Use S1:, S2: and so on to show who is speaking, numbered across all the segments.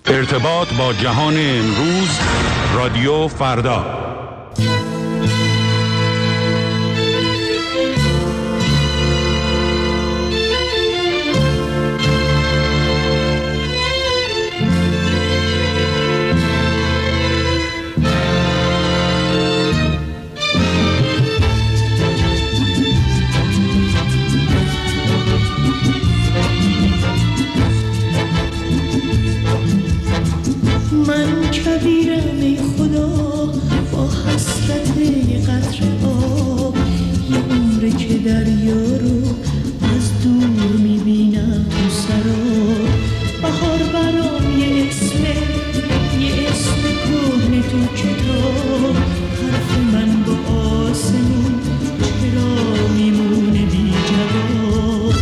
S1: ارتباط با جهان امروز، رادیو فردا.
S2: من کبیرم ای خدا با حسرت قطره آب، یه عمره که دریا رو از دور میبینم تو سراب. بهار برام یه اسم کهنه تو کتاب، حرف من با آسمون چرا میمونه بی جواب.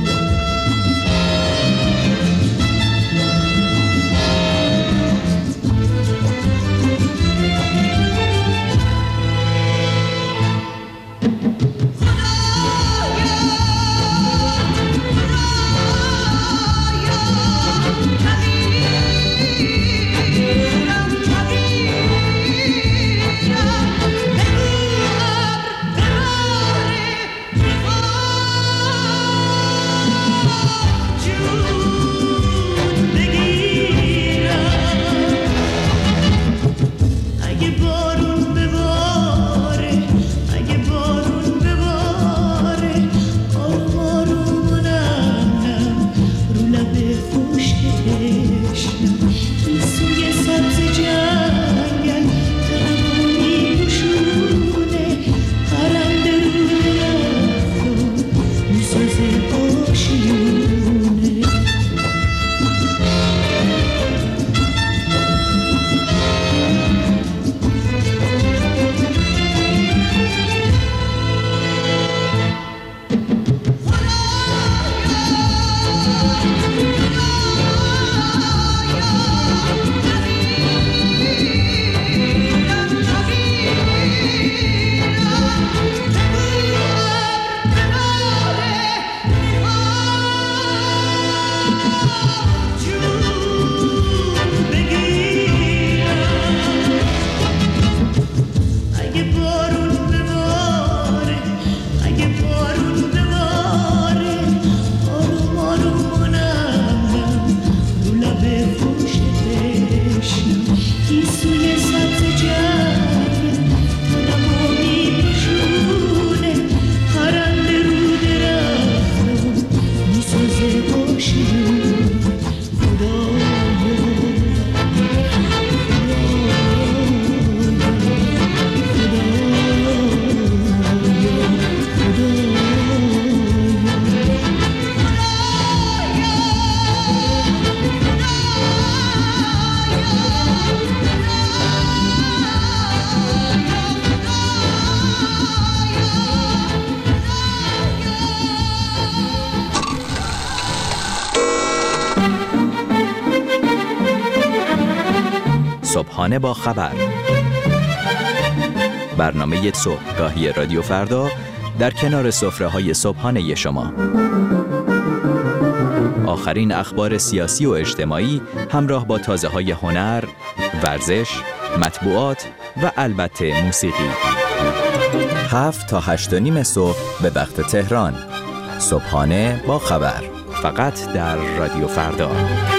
S3: صبحانه با خبر، برنامه صبحگاهی رادیو فردا در کنار سفره‌های صبحانه شما. آخرین اخبار سیاسی و اجتماعی همراه با تازه‌های هنر، ورزش، مطبوعات و البته موسیقی. 7 تا 8:30 صبح به وقت تهران. صبحانه با خبر، فقط در رادیو فردا.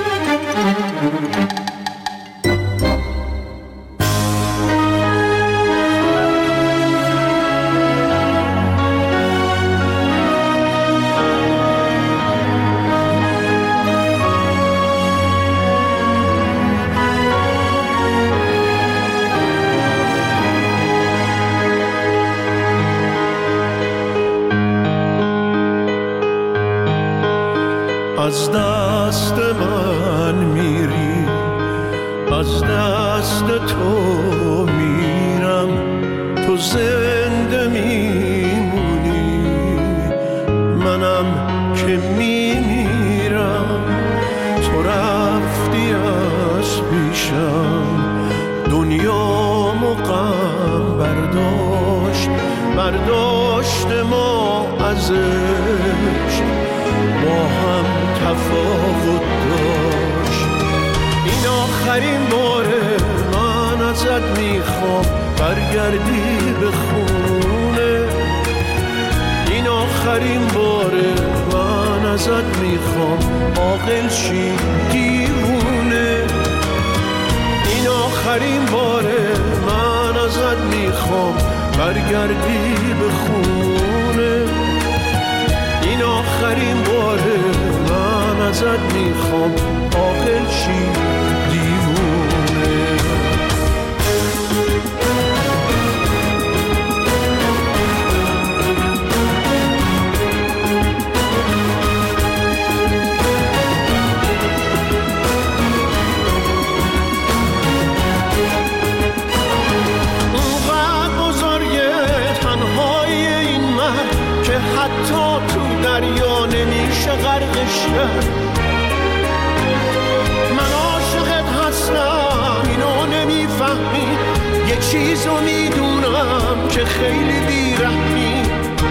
S4: از دست من میری، از دست تو میرم، تو زنده میمونی، منم که میمیرم. تو رفتی از پیشم، دنیامو غم برداشت ما ازش، با هم تفاوت داشت. اینا آخرین بار من ازت میخوام برگردی به خونه. این آخرین بار من ازت میخوام عاقل شی دیوونه. این آخرین بار من ازت میخوام برگردی به خونه. این آخرین بار من ازت میخوام عاقل شی دیوونه. حتی تو دریا نمیشه غرقش کرد. من عاشقت هستم اینو نمیفهمی، یه چیزو میدونم که خیلی بیرحمی.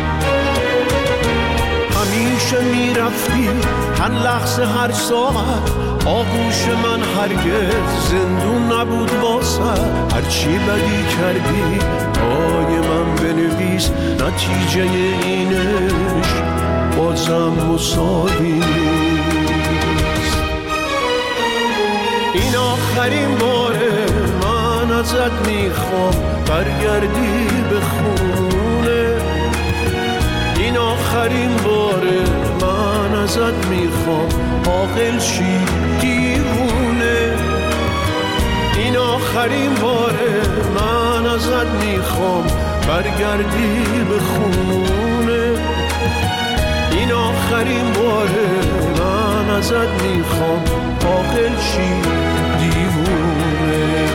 S4: همیشه میرفتی هر لحظه هر ساعت، آغوش من هرگز زندون نبود واسه. هرچی بدی کردی پای من بنویس، نتیجه اینش بازم مساوی نیست. این آخرین باره من ازت میخوام برگردی به خونه. این آخرین باره من ازت میخوام عاقل شی دیوونه. این آخرین باره من ازت میخوام برگردی به خونه. این آخرین باره من ازت میخوام عاقل شی دیوونه.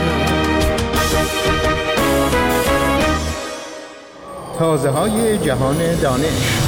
S5: تازه های جهان دانش.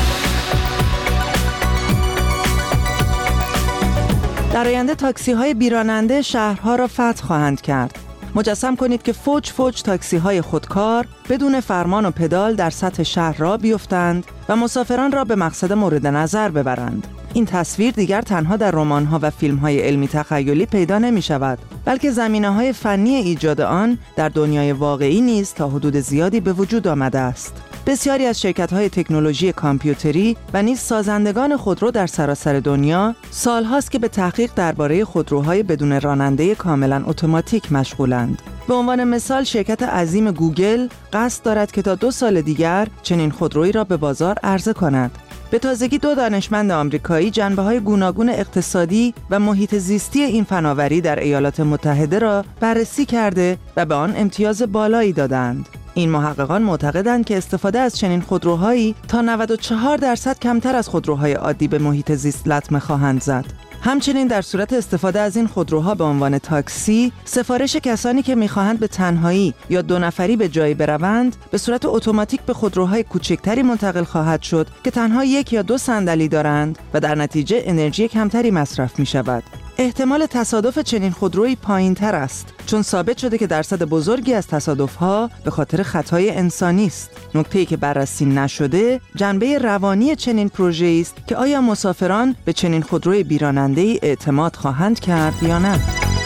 S6: در آینده تاکسی‌های بیراننده شهرها را فتح خواهند کرد. مجسم کنید که فوج فوج تاکسی‌های خودکار بدون فرمان و پدال در سطح شهر را بیفتند و مسافران را به مقصد مورد نظر ببرند. این تصویر دیگر تنها در رمان‌ها و فیلم‌های علمی تخیلی پیدا نمی‌شود، بلکه زمینه‌های فنی ایجاد آن در دنیای واقعی نیز تا حدود زیادی به وجود آمده است. بسیاری از شرکت‌های تکنولوژی کامپیوتری و نیز سازندگان خودرو در سراسر دنیا سال‌هاست که به تحقیق درباره خودروهای بدون راننده کاملاً اتوماتیک مشغولند. به عنوان مثال شرکت عظیم گوگل قصد دارد که تا 2 سال دیگر چنین خودرویی را به بازار عرضه کند. به تازگی 2 دانشمند آمریکایی جنبه‌های گوناگون اقتصادی و محیط زیستی این فناوری در ایالات متحده را بررسی کرده و به آن امتیاز بالایی دادند. این محققان معتقدند که استفاده از چنین خودروهایی تا 94% کمتر از خودروهای عادی به محیط زیست لطمه خواهند زد. همچنین در صورت استفاده از این خودروها به عنوان تاکسی، سفارش کسانی که می‌خواهند به تنهایی یا 2 نفری به جایی بروند، به صورت اتوماتیک به خودروهای کوچکتری منتقل خواهد شد که تنها 1 یا 2 صندلی دارند و در نتیجه انرژی کمتری مصرف می‌شود. احتمال تصادف چنین خودرویی پایین‌تر است، چون ثابت شده که درصد بزرگی از تصادف‌ها به خاطر خطای انسانی است. نکته‌ای که بررسی نشده، جنبه روانی چنین پروژه‌ای است که آیا مسافران به چنین خودروی بیراننده‌ای اعتماد خواهند کرد یا نه.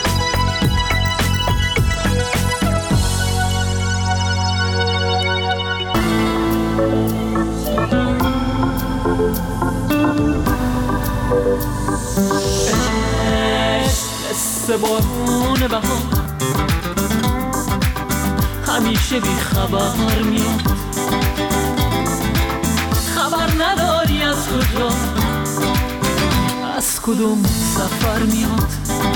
S7: بارون بهار همیشه بی خبر میاد، خبر نداری از کجا از کدوم سفر میاد.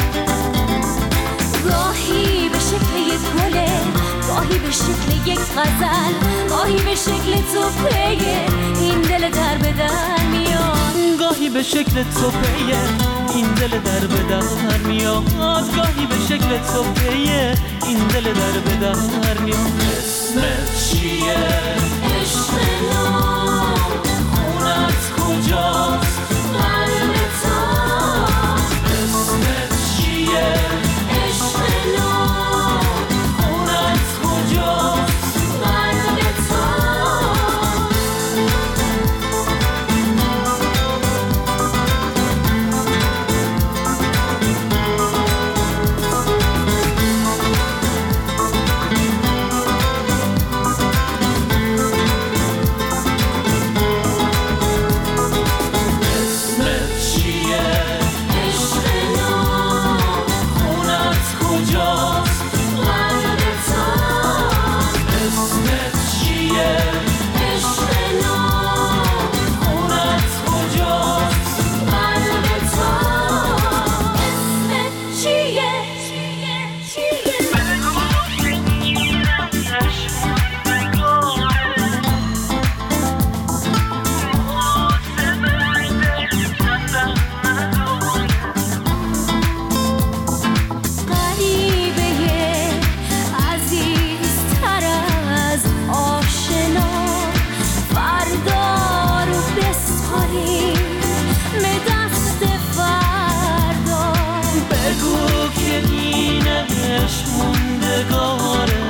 S8: گاهی به شکل یک گله، گاهی به شکل یک غزل، گاهی به شکل توپه این دل در به در میاد.
S7: گاهی به شکل توپه این دل در به در میاد، گاهی به شکل توپه این دل در به در میاد. اسمت چیه؟
S8: عشق نام
S7: خونت کجاست؟
S8: قلب تو.
S7: اسمت چیه؟
S8: عشق نام
S7: خونت کجاست؟
S8: قلب تو.
S7: دلش موندگاره.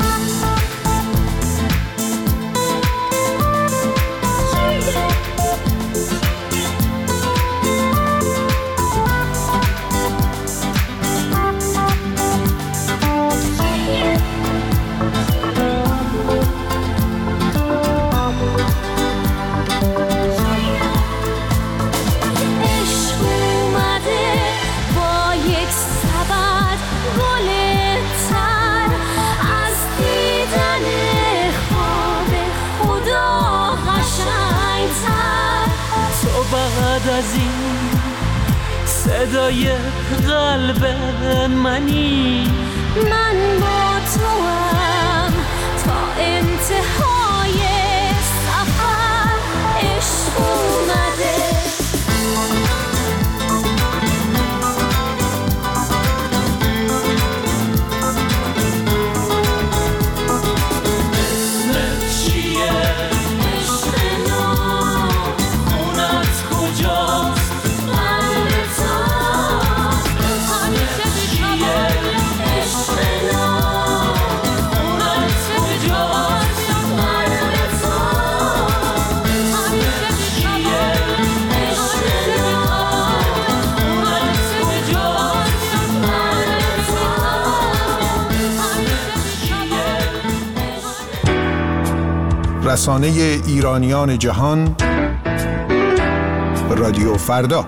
S7: بعد از این صدای قلب منی،
S8: من با تو هم تا انتهای سفر. عشق اومده
S5: رسانه ایرانیان جهان، رادیو فردا.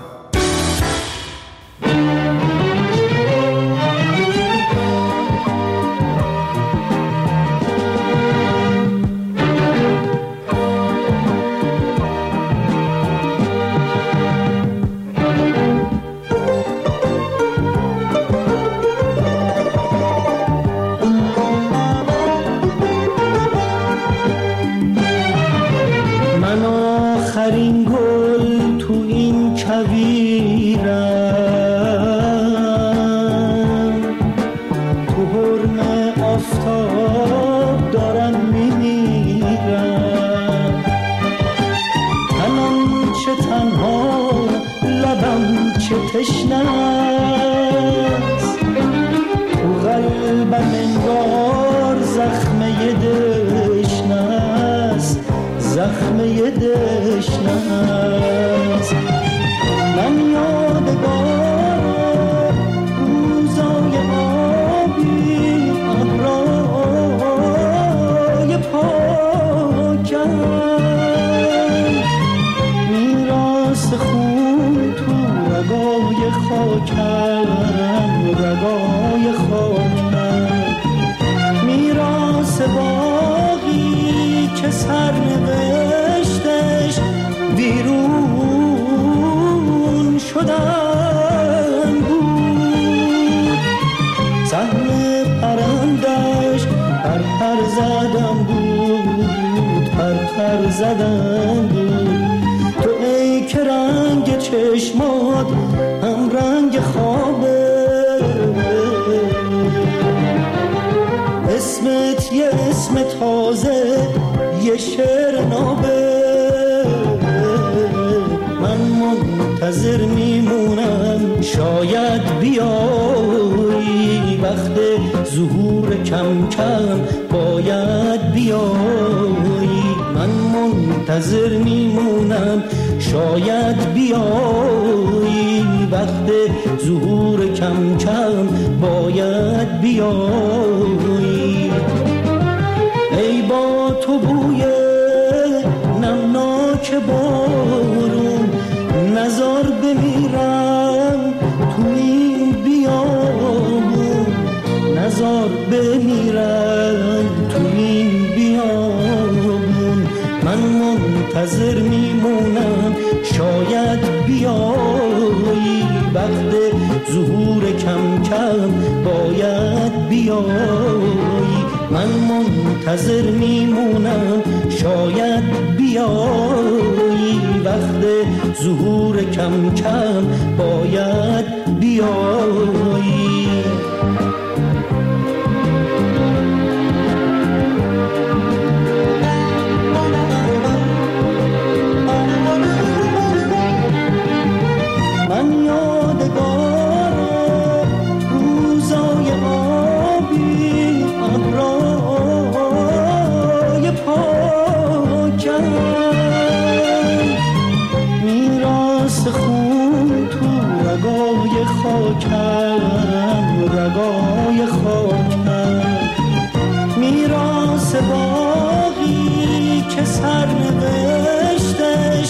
S2: خاکم رگای خاکم میراث باقی که سرنوشتش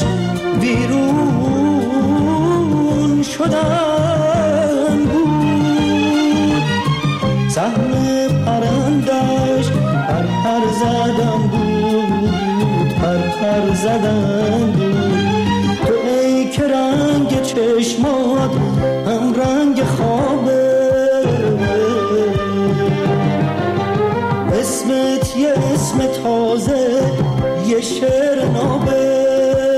S2: ویرون شدن بود سهم پرندش پر زدن بود پر زدن بود تو ای که رنگ چشمات هم رنگ خوابه اسمت یه اسم تازه یه شعر نابه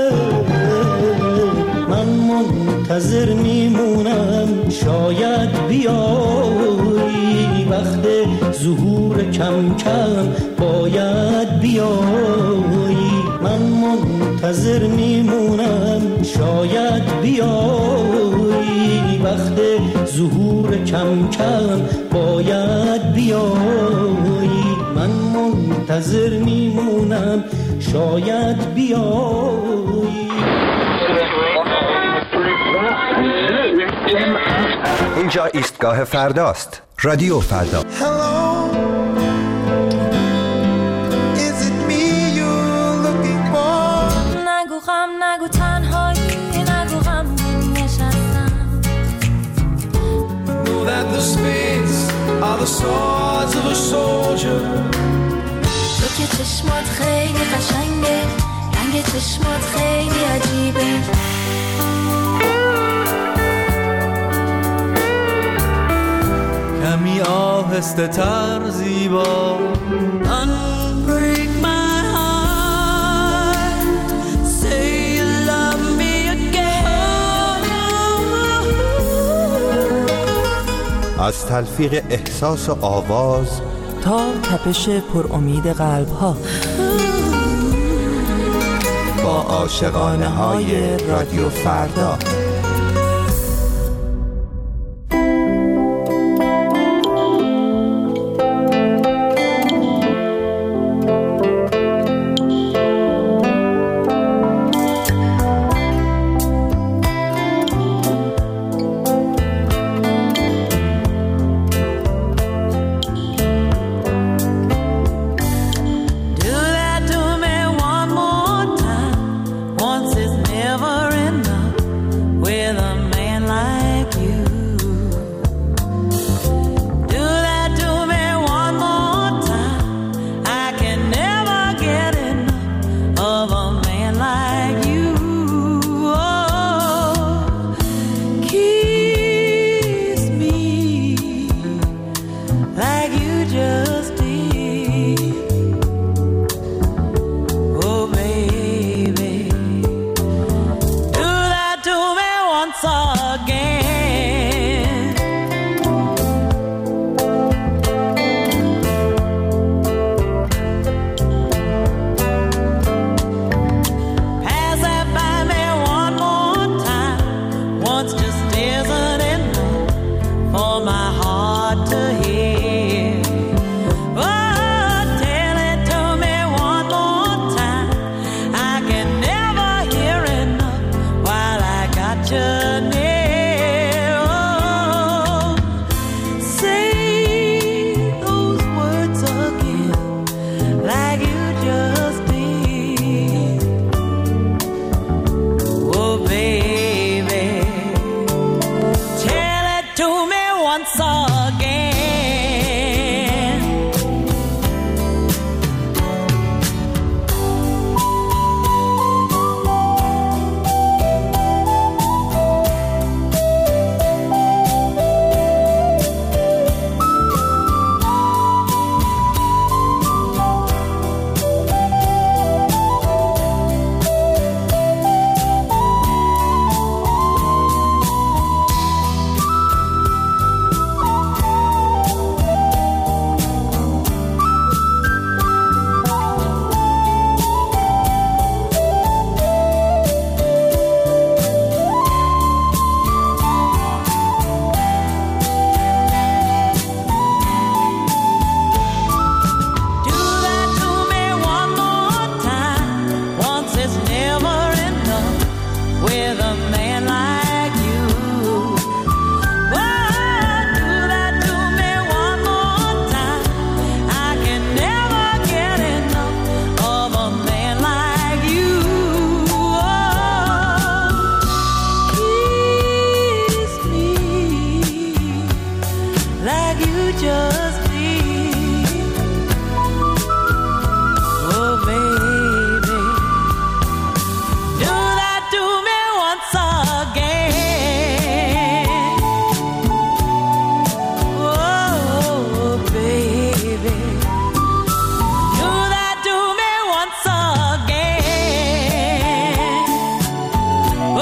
S2: من منتظر میمونم شاید بیایی وقت ظهور کم کم باید بیایی من منتظر میمونم شاید بیایی وقت ظهور کم کم باید بیایی من منتظر میمونم شاید بیایی
S9: اینجا ایستگاه فرداست. رادیو فردا.
S8: نگو غم نگو تنهایی نگو غم نشستم
S4: Know that the spades are the swords of a soldier.
S8: تو که چشمات خیلی قشنگه رنگ چشمات خیلی عجیبه
S7: کمی آهسته تر زیبا Unbreak my heart Say you love me again
S9: از تلفیق احساس و آواز
S6: تا تپش پر امید قلب ها
S9: با عاشقانه های رادیو فردا.
S7: just please. Oh baby, do that to me once again. Oh baby, do that to me once again. Oh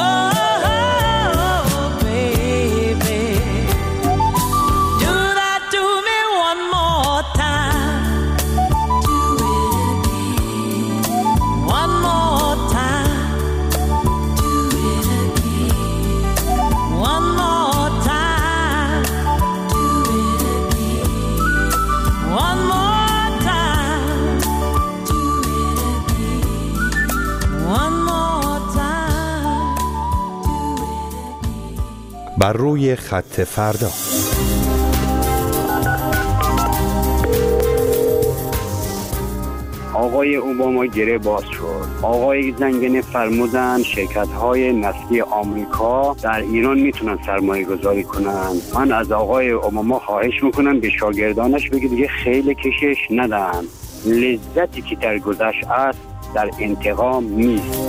S7: baby, do that to me one more time. Do it again. One more time. Do it again. One more time. Do it again. One more time. Do it again. One more time.
S9: بر روی خط فردا.
S10: آقای اوباما گره باز شد. آقای زنگنه فرمودن شرکت‌های نفتی آمریکا در ایران میتونن سرمایه گذاری کنن. من از آقای اوباما خواهش میکنم به شاگردانش بگه دیگه خیلی کشش ندن. لذتی که در گذشت است در انتقام نیست.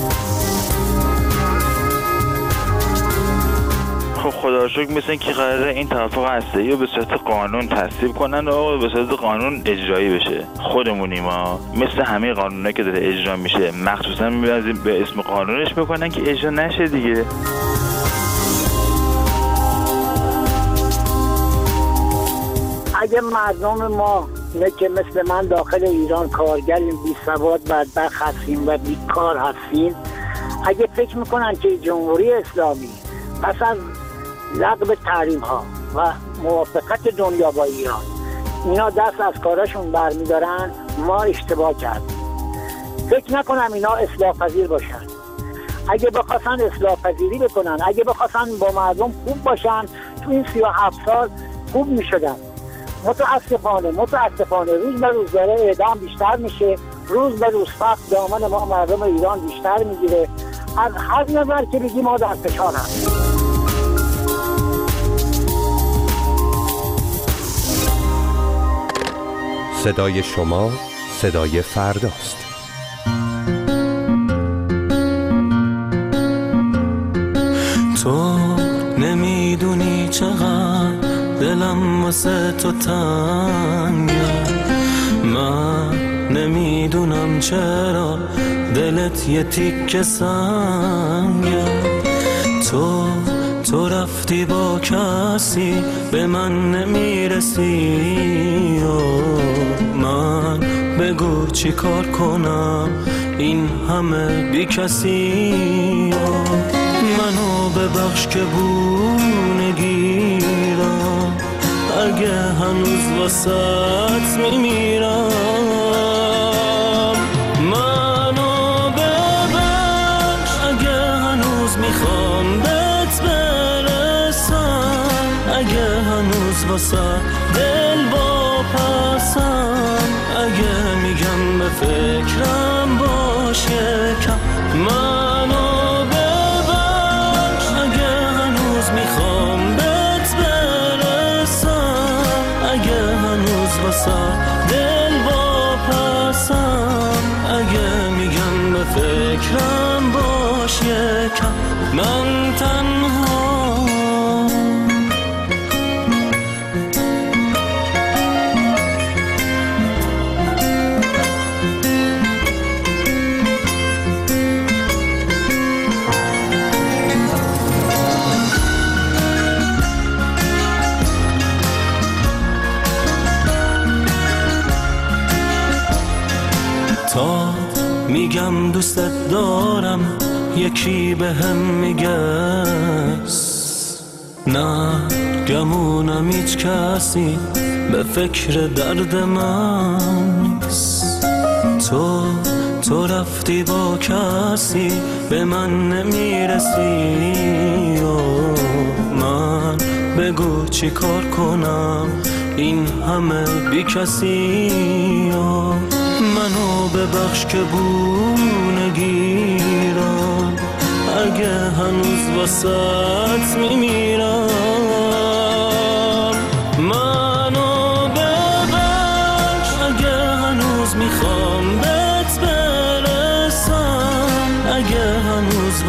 S11: خب خدا رو شکر مثل که قراره این توافق هسته‌ای رو به صورت قانون تصویب کنن و به صورت قانون اجرایی بشه. خودمونیم ما مثل همه قانونایی که داره اجرا میشه مخصوصا می‌بینیم به اسم قانونش بکنن که اجرا نشه دیگه.
S12: اگه مردم ما نه که مثل من داخل ایران کارگریم، بی سواد بدبخت هستیم و بیکار هستیم، اگه فکر میکنن که جمهوری اسلامی پس از لغو تحریم ها و موافقت دنیا با ایران اینا دست از کارشون برمیدارن، ما اشتباه کردیم. فکر نکنم اینا اصلاح پذیر باشن. اگه بخواستن اصلاح پذیری بکنن، اگه بخواستن با مردم خوب باشن، تو این 37 سال خوب میشدن. متاسفانه روز به روز داره اعدام بیشتر میشه، روز به روز فقر دامن ما مردم ایران بیشتر میگیره. از هر نظر که بگیم ما در فشار هستیم.
S9: صدای شما صدای فرداست.
S7: تو نمیدونی چقدر دلم واسه تو تنگه، من نمیدونم چرا دلت یه تیکه سنگه. تو رفتی با کسی به من نمیرسی، من بگو چی کار کنم این همه بی کسی. منو ببخش که بونگیرم، اگه هنوز واسط میمیرم. منو ببخش اگه هنوز میخوام بهت برسم، اگه هنوز واسط دل واپسم، اگه میگم به فکرم باش یکم. منو ببخش اگه هنوز میخوام بهت برسم، اگه هنوز واسه دل واپسم، اگه میگم به فکرم باش یکم. من تنها تا میگم دوستت دارم یکی به هم میگه نه گمونم هیچ کسی به فکر درد من نیست. تو رفتی با کسی به من نمیرسی، من بگو چی کار کنم این همه بی کسی. منو ببخش که بونگیرم، اگه هنوز واسط میمیرم. منو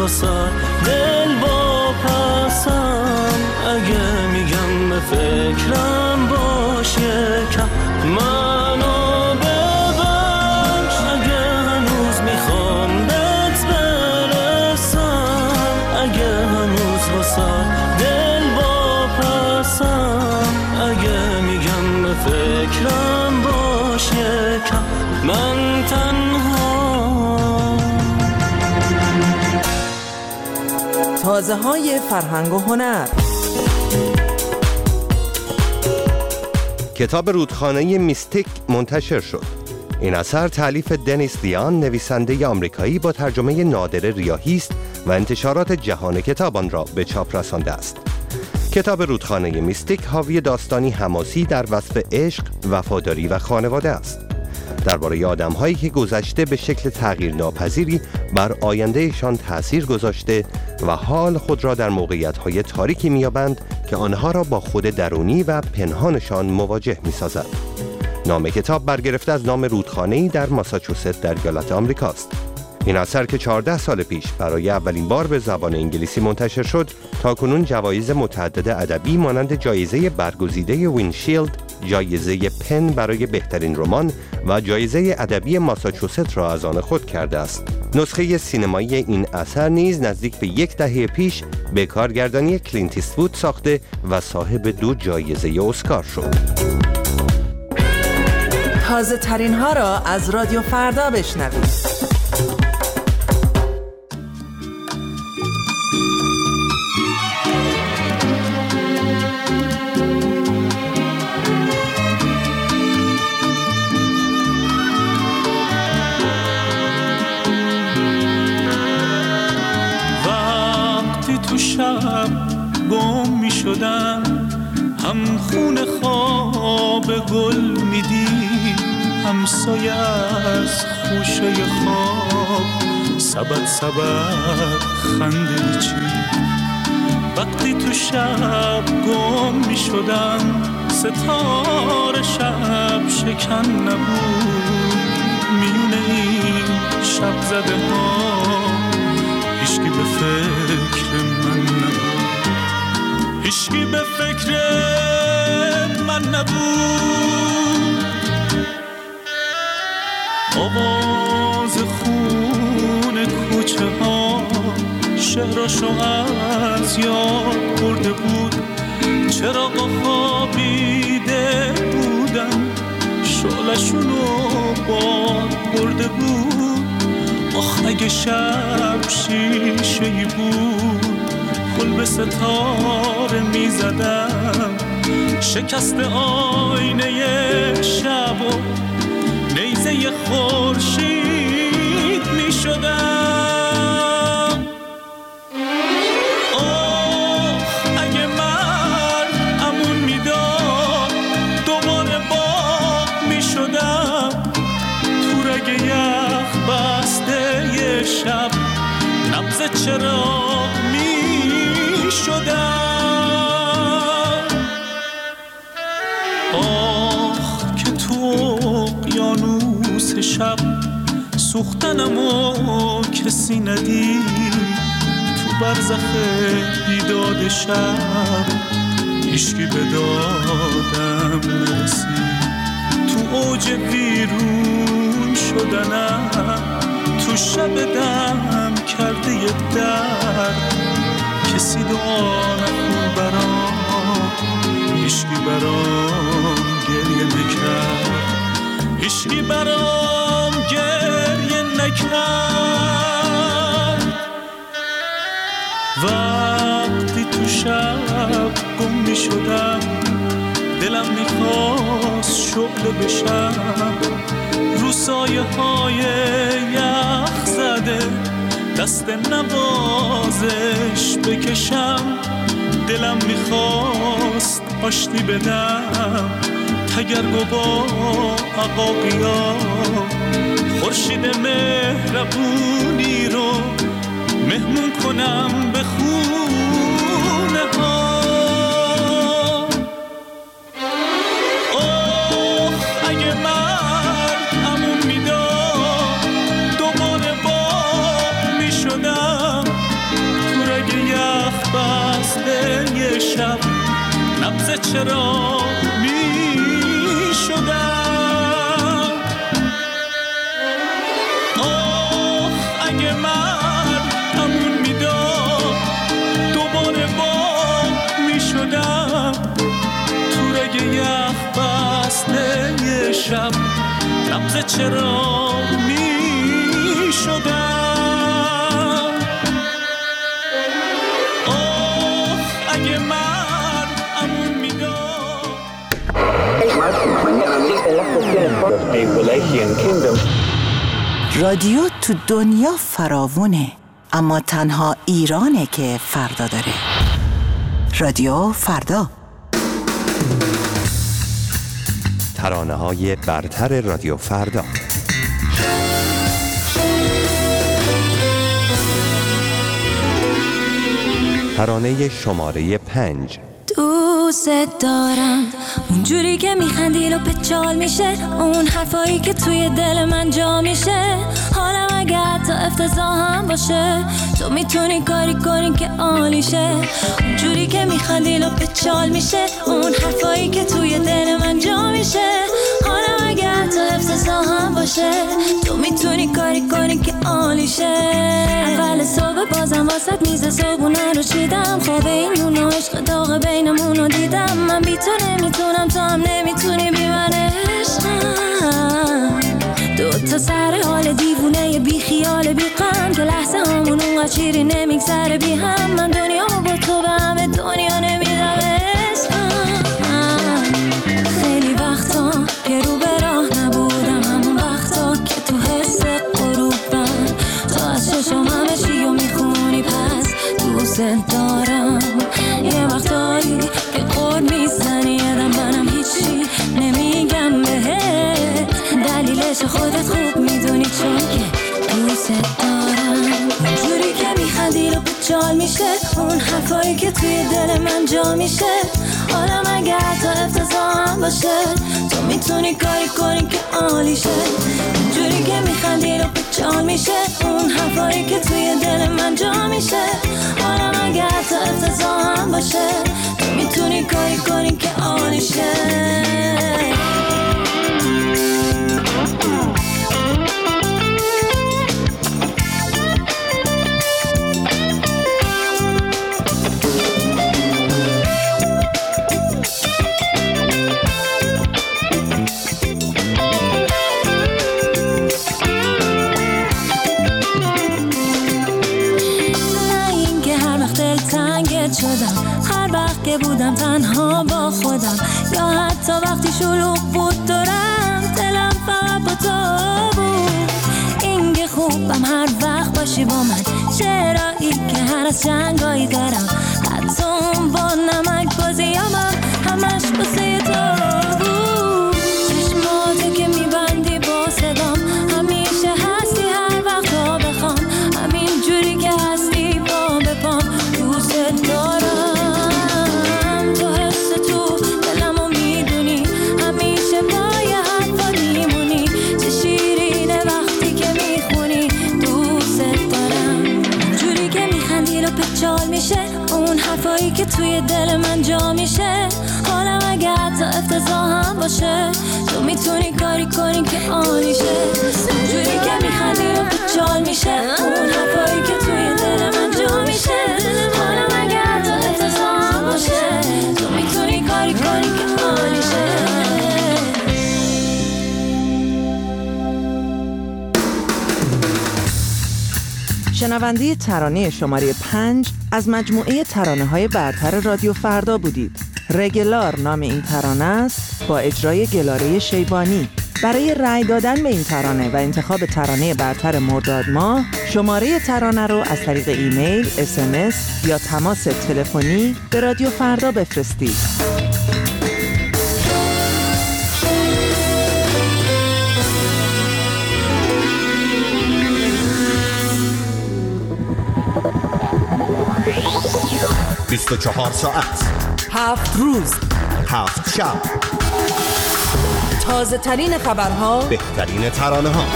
S7: واسه دل واپسم. اگه میگم به فکرم باشه که منو ببخش، اگه هنوز میخوام بهت برسم، اگه هنوز واسه دل واپسم، اگه میگم به فکرم باشه که من تنها.
S6: تازه های فرهنگ و هنر.
S9: کتاب رودخانه میستیک منتشر شد. این اثر تالیف دنیس دیان، نویسنده آمریکایی با ترجمه نادر ریاحی است و انتشارات جهان کتاب آن را به چاپ رسانده است. کتاب رودخانه میستیک حاوی داستانی حماسی در وصف عشق، وفاداری و خانواده است. درباره آدم‌هایی که گذشته به شکل تغییر ناپذیری بر آیندهشان تأثیر گذاشته و حال خود را در موقعیت‌های تاریکی می‌یابند که آنها را با خود درونی و پنهانشان مواجه می‌سازد. نام کتاب برگرفته از نام رودخانه‌ای در ماساچوست در ایالات آمریکاست. این اثر که 14 سال پیش برای اولین بار به زبان انگلیسی منتشر شد، تاکنون جوایز متعدد ادبی مانند جایزه برگزیده وینشیلد، جایزه پن برای بهترین رمان و جایزه ادبی ماساچوست را از آن خود کرده است. نسخه سینمایی این اثر نیز نزدیک به 10 دهه پیش به کارگردانی کلینت ایستوود ساخته و صاحب 2 جایزه اسکار شد.
S6: تازه ترین ها را از رادیو فردا بشنوید.
S7: گم می شدم، هم خون خواب گل می دید، هم سایه از خوشه خواب سبد خنده چید. وقتی تو شب گم می شدم، ستاره شب شکن نبود، میونه این شب زده ها هیچکی به فکر من نبود، هیچکی به فکر من نبود. آواز خون کوچه ها شهرشو از یاد برده بود، چراغا خوابیده بودن شعله‌شونو باد برده بود. آخ اگه شب شیشه‌ای بود، گل به ستاره می زدم، شکست آینه شب و نیزه خورشید می شدم. آخ اگه من امون می داد، دوباره باغ می شدم، تو رگ یخ بسته ی شب نبض چراغ می شدم. آخ که تو اقیانوس شب سوختنمو کسی ندید، تو برزخ بیداد شب هیچکی به دادم نرسید. تو اوج ویرون شدنم، تو شب دم کرده ی درد، کسی دعا نکن برام، هیچکی برام گریه نکرد، هیچکی برام گریه نکرد. وقتی تو شب گم می شدم، دلم میخواست شعله بشم، رو سایه های یخ زده دست نوازش بکشم. دلم میخواست آشتی بدم، تگرگ و با عقاقیا، خورشید مهربونی رو مهمون کنم به خونه ها. اوه اگه مرد امون میداد، دوباره باغ میشدم، چرا می شدم. آه اگه من همون میداد دوباره با می شدم. تو رگ یخ بسته یه شب نبض چرا می شدم. آه اگه من همون میداد.
S13: رادیو تو دنیا فراوونه، اما تنها ایرانه که فردا داره. رادیو فردا.
S9: ترانه‌های برتر رادیو فردا. ترانه شماره 5.
S8: دوست دارم اونجوری که میخندی و پچال میشه، اون حرفایی که توی دل من جا میشه. حالم اگه حتی افتضاح هم باشه، تو میتونی کاری کنی که عالیشه. اونجوری که میخندی و پچال میشه، اون حرفایی که توی دل من جا میشه. حالم اگه حتی افتضاح هم باشه، تو میتونی کاری کنی که عالیشه. اول صبح بازم واسط میز صبحونه رو چیدم، خواب این و عشق داغ بینمونو دیدم. من بی تو نمیتونم، تو هم نمیتونی بی من عشقم. دوتا سر حال دیوونه بی خیال بی غم، که لحظه همون اونقدر شیری نمیگذره بی هم. من دنیامو با تو به همه دنیا نمیدم عشقم. خیلی وقتا که رو به راه نبودم، همون وقتا که تو حس غروبم. تو از چشم همه چیو میخونی، پس دوست دارم. یه وقتایی که قول میزنی یادم منم هیچی نمیگم بهت، دلیلش خودت خوب میدونی چون که دوست دارم. اونجوری که میخندی رو پچال میشه، اون حرفایی که توی دل من جا میشه. حالم اگه حتی افتضاح هم باشه، تو میتونی کاری کنی که عالیشه. اونجوری که میخندی رو پچال میشه، اون حرفایی که توی دل من جا میشه. حالم اگه حتی افتضاح هم باشه، تو میتونی کاری کنی که عالیشه. هر وقت که بودم تنها با خودم، یا حتی وقتی شلوغ بود دورم، دلم فقط با تو بود. این که خوبم هر وقت باشی با من، چرایی که هر از جنگایی دارم. حتی اون با نمک بازیامم همش بسه تو بود. چشماتو که میبندی با صدام، همیشه هستی هر وقت تا بخوام. همین جوری که هستی با بپام، دوست دارم. اون حرفایی که توی دل من جا میشه. حالم اگه حتی افتضاح هم باشه، تو میتونی کاری کنی که عالیشه. اونجوری که میخندی و پچال میشه، اون حرفایی که توی دل من جا میشه. حالم اگه حتی افتضاح هم باشه، تو میتونی کاری کنی که عالیشه.
S6: شنونده ترانه شماره 5 از مجموعه ترانه‌های برتر رادیو فردا بودید. رگلار نام این ترانه است، با اجرای گلاره شیبانی. برای رأی دادن به این ترانه و انتخاب ترانه برتر مرداد ماه، شماره ترانه رو از طریق ایمیل، SMS یا تماس تلفنی به رادیو فردا بفرستید.
S14: «24 ساعت
S6: 7 روز
S14: 7 شب،
S6: تازه ترین خبرها،
S14: بهترین ترانه ها.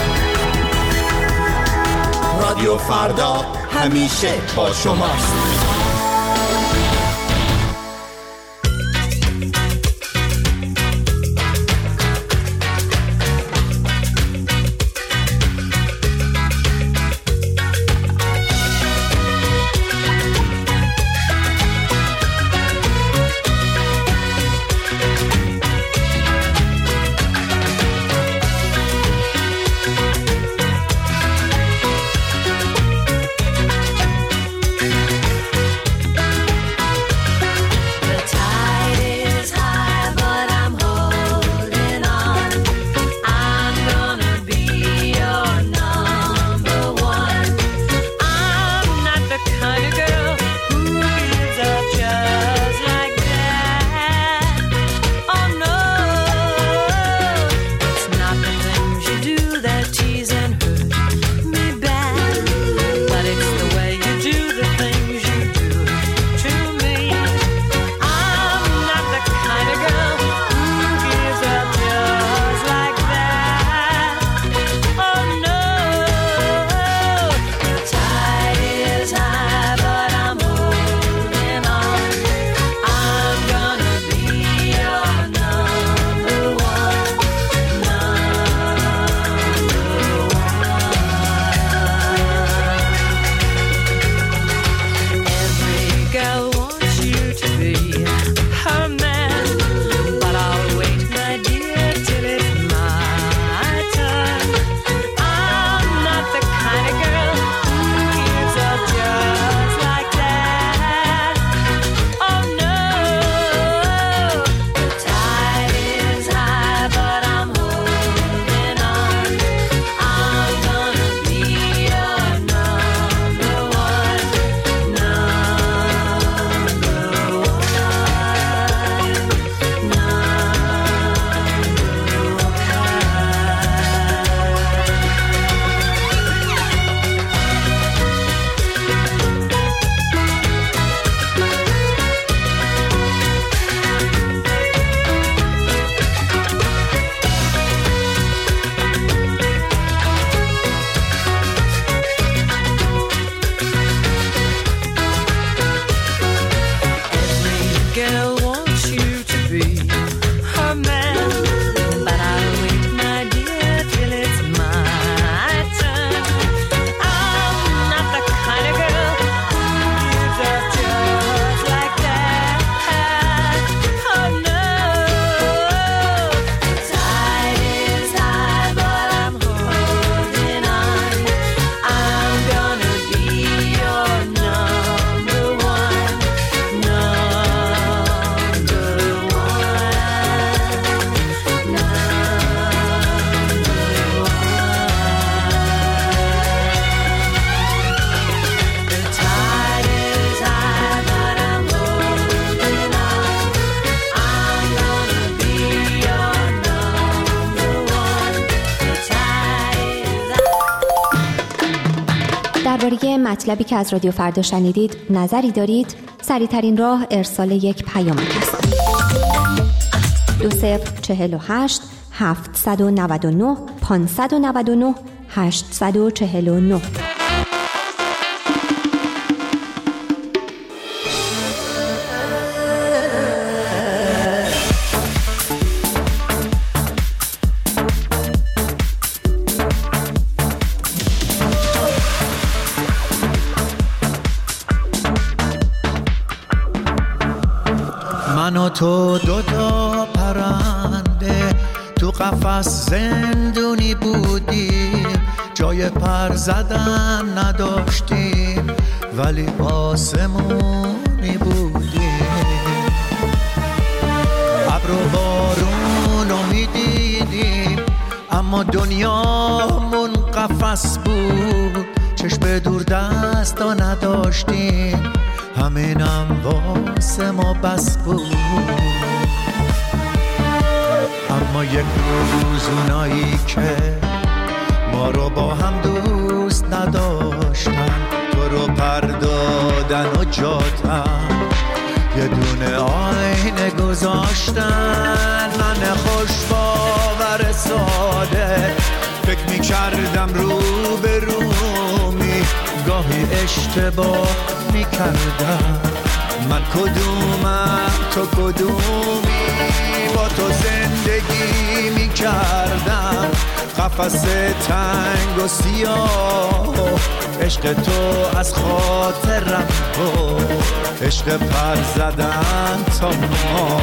S14: رادیو فردا همیشه با شماست.
S15: درباره مطلبی که از رادیو فردا شنیدید نظری دارید؟ سریع‌ترین راه ارسال یک پیامک است. 2048 799 599 849.
S16: من و تو دوتا پرنده تو قفس زندونی بودیم، جای پر زدن نداشتیم ولی آسمونی بودیم. ابر و بارون رو میدیدیم اما دنیامون قفس بود، چشم دور دستا نداشتیم همینم واسه ما بس بود. اما یک روز اونایی که ما رو با هم دوست نداشتن تو رو پر دادن و جاتن یه دونه آینه گذاشتن. من خوش باور ساده فکر می کردم رو به رومی، گاهی اشتباه می کردم. من کدومم تو کدومی، با تو زندگی می کردم قفس تنگ و سیاه. عشق تو از خاطرم بود، عشق پر زدن تا ما.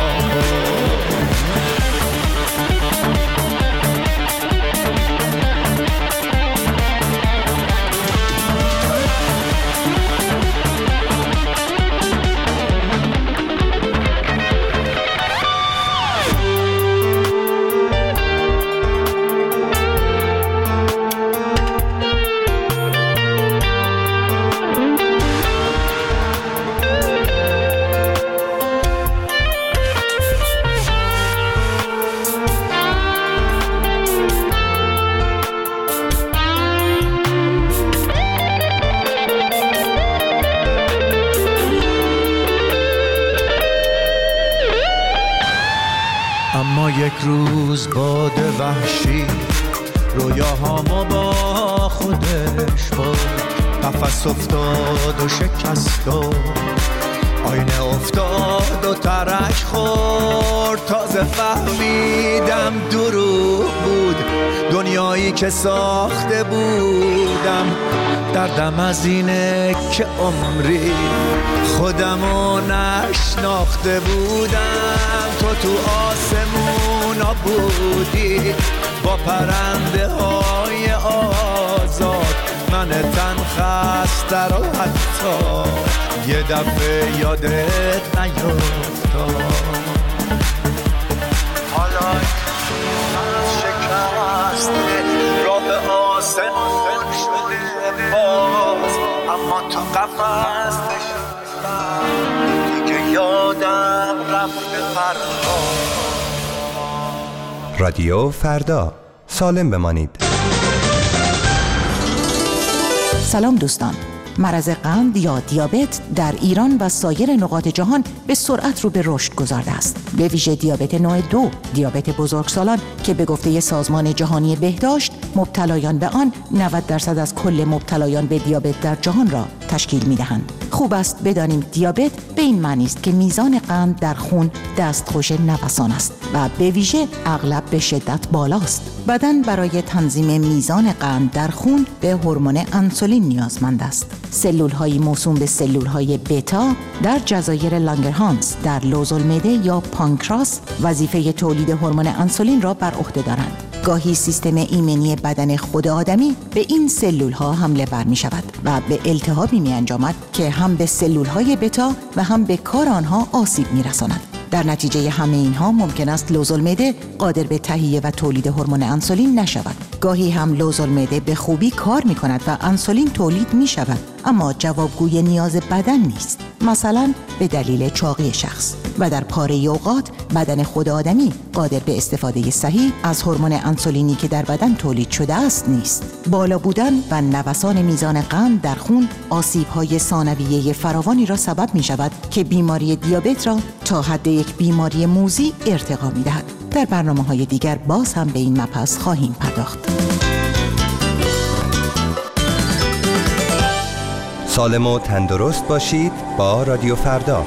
S16: اما یک روز باد وحشی رویاهامو با خودش برد، قفس افتاد و شکست و آینه افتاد و ترک خورد. تازه فهمیدم دروغ بود دنیایی که ساخته بودم. دردم از اینه که عمری خودمو نشناخته بودم. تو آسمونا بودی با پرنده های آزاد، من تن خسته رو حتی یه دفعه یادت نیفتاد. حالا از شکست راه آسمون شده باز، اما تو قفس نشستم دیگه یادم رفته پرواز.
S9: رادیو فردا، سالم بمانید.
S13: سلام دوستان. مرض قند یا دیابت در ایران و سایر نقاط جهان به سرعت رو به رشد گذارده است. به ویژه دیابت نوع 2، دیابت بزرگسالان که به گفته سازمان جهانی بهداشت مبتلایان به آن 90% از کل مبتلایان به دیابت در جهان را تشکیل می‌دهند. خوب است بدانیم دیابت به این معنی است که میزان قند در خون دستخوش نوسان است و به ویژه اغلب به شدت بالاست. بدن برای تنظیم میزان قند در خون به هورمون انسولین نیازمند است. سلول‌های موسوم به سلول‌های بتا در جزایر لانگرهانس در لوزالمعده یا پانکراس وظیفه تولید هورمون انسولین را بر عهده دارند. گاهی سیستم ایمنی بدن خود آدمی به این سلول‌ها حمله ور می‌شود و به التهابی می‌انجامد که هم به سلول‌های بتا و هم به کار آنها آسیب می‌رساند. در نتیجه همه اینها ممکن است لوزالمعده قادر به تهیه و تولید هورمون انسولین نشود. گاهی هم لوزالمعده به خوبی کار می‌کند و انسولین تولید می‌شود، اما جوابگوی نیاز بدن نیست. مثلا به دلیل چاقی شخص، و در پاره اوقات بدن خود آدمی قادر به استفاده صحیح از هورمون انسولینی که در بدن تولید شده است نیست. بالا بودن و نوسان میزان قند در خون آسیب‌های ثانویه فراوانی را سبب می‌شود که بیماری دیابت را تا حد یک بیماری موذی ارتقا می‌دهد. در برنامه‌های دیگر باز هم به این مبحث خواهیم پرداخت.
S9: سالم و تندرست باشید با رادیو فردا.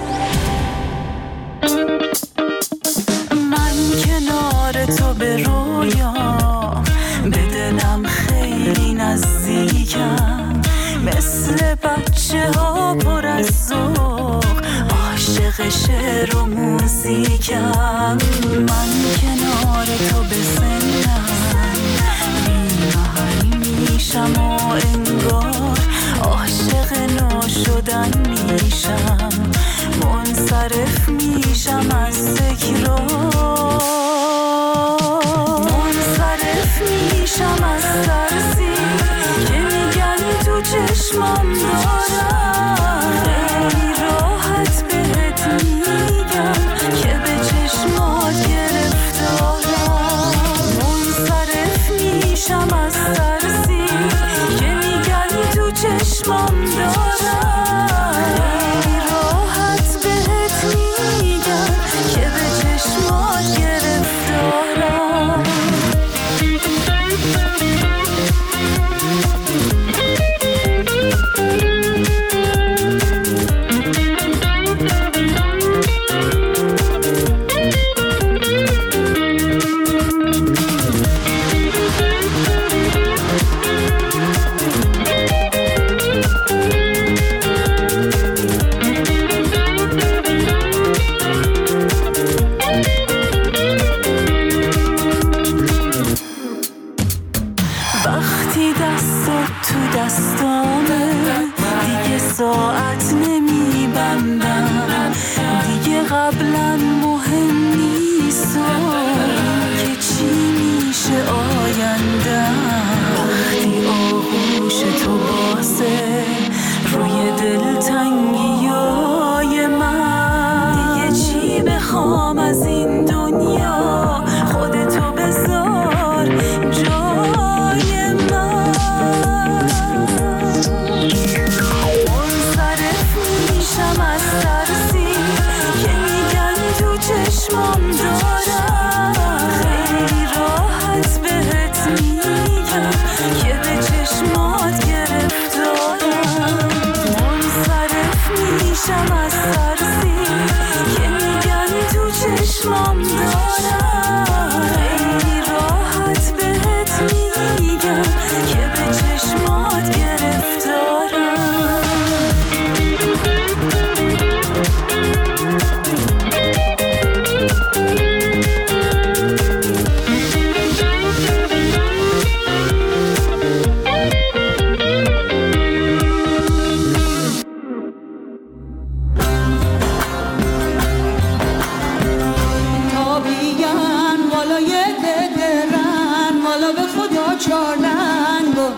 S7: من کنار تو به رویام، به دلم خیلی نزدیکم، مثل بچه ها پر از ذوق، عاشق شعر و موزیکم. من کنار تو به سنم بی‌محل میشم و انگار عاشق نو شدن میشم، منصرف میشم از تکرار، منصرف میشم از ترسی که میگن تو چشمم دارم، خیلی راحت بهت میگم که به چشمات گرفتارم، منصرف میشم از ترسی که میگن تو چشمم دارم، خیلی راحت بهت میگم که به چشمات گرفتارم. وقتی دستات تو دستامه دیگه ساعت نمیبندم، دیگه قبلا مهم نیست که چی میشه آیندم، وقتی آغوش تو بازه روی دلتنگیای من، دیگه چی بخوام از این دنیا، خودتو بذار جای من، منصرف میشم از ترسی که میگن تو چشمام دارم، خیلی راحت بهت میگم که به چشمات گرفتارم، منصرف میشم از ترسی که میگن تو چشمام دارم، خیلی راحت بهت میگم که به چشمات گرفتارم.
S17: تابیان والا یه درن والا به خدا چارلنگ و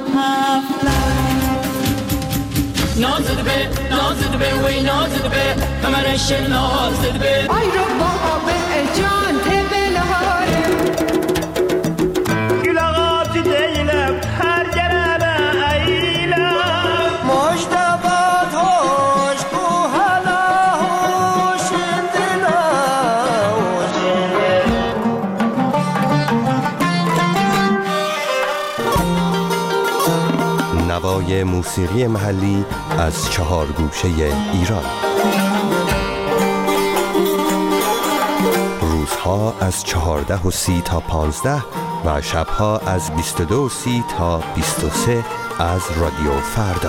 S18: نازده به وی نازده به کمرش نازده به
S17: ای رو بابا جان تبلاره
S18: گلاغات دیلم هر گرمه ایلم
S2: مجدبات هوش کو هلا هوش
S9: نوای موسیقی محلی از 4 گوشه ایران. روزها از 14:30 تا 15 و شبها از 22:30 تا 23 از رادیو فردا.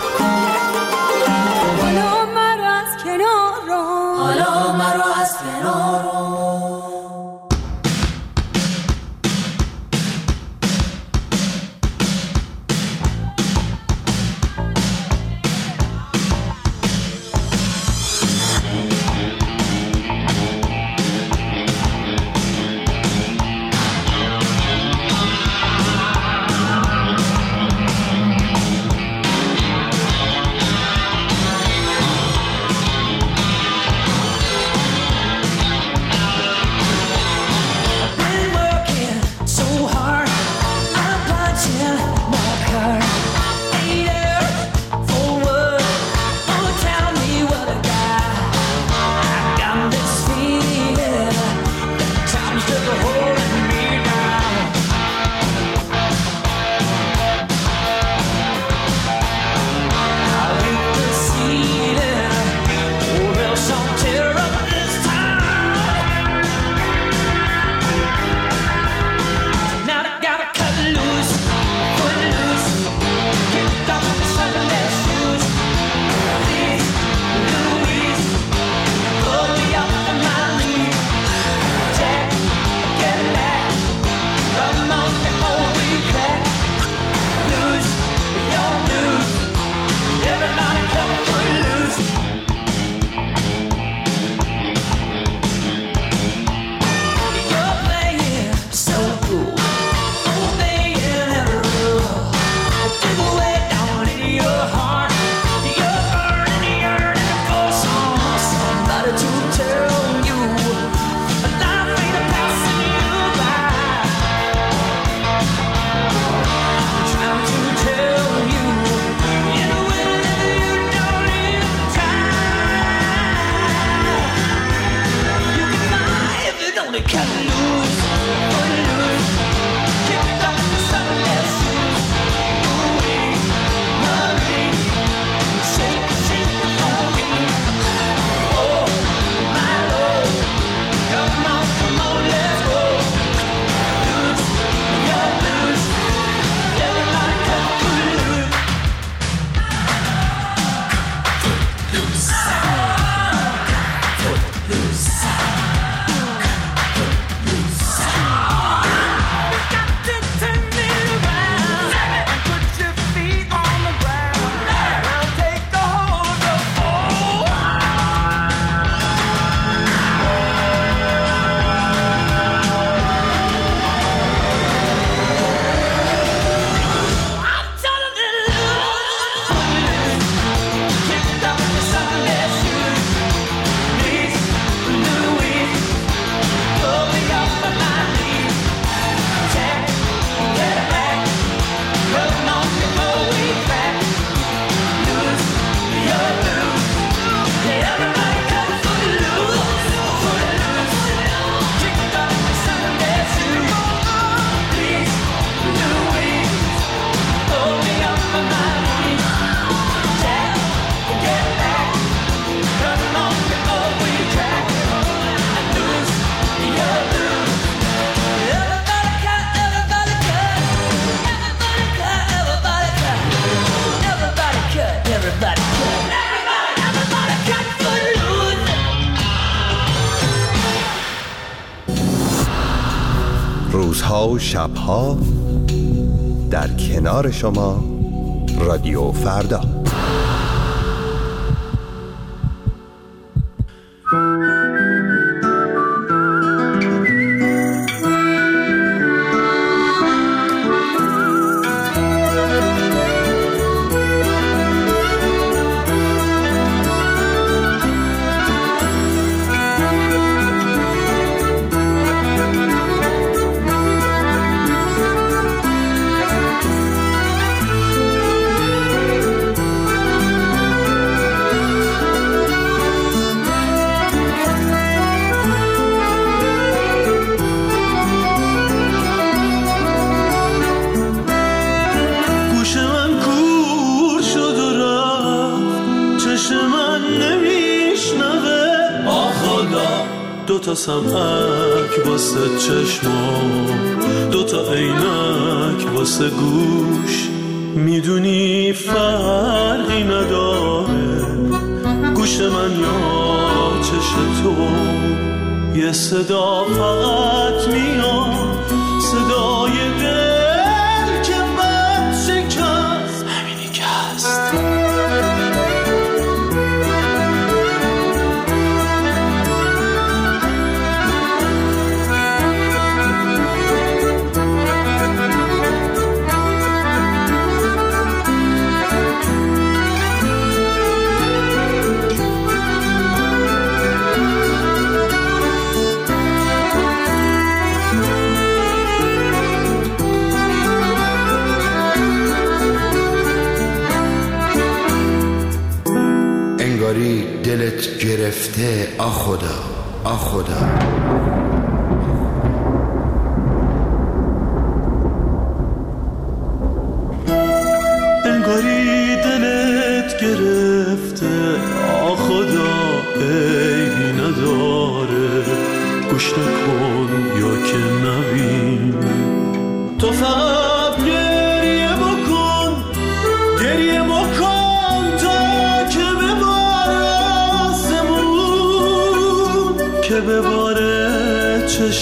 S17: حالا مرا از کنار رو،
S18: حالا مرا از کنار رو.
S9: روزها و شبها در کنار شما رادیو فردا.
S19: دوتا سمعک واسه چشمام، دوتا عینک واسه گوش، میدونی فرقی نداره گوش من یا چش تو. یه صدا فقط میاد، صدای دل که بد شکست، همینی که هست.
S20: دلت گرفته آ خدا، آ خدا.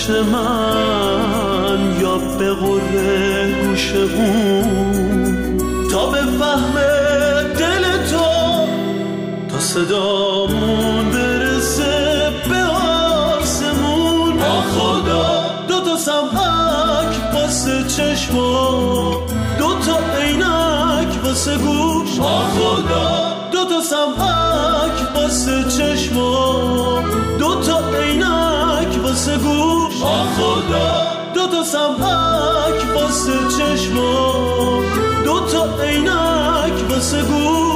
S19: چشم من یا به قره گوش اون، تا به فهم دل تو، تا صدامون برسه به آسمون. با خدا دوتا سمعک واسه چشما، دوتا عینک واسه گوش. با خدا دوتا سمعک واسه چشما، دوتا عینک واسه گوش. با خدا دوتا سمعک واسه چشما، دوتا عینک واسه گوش.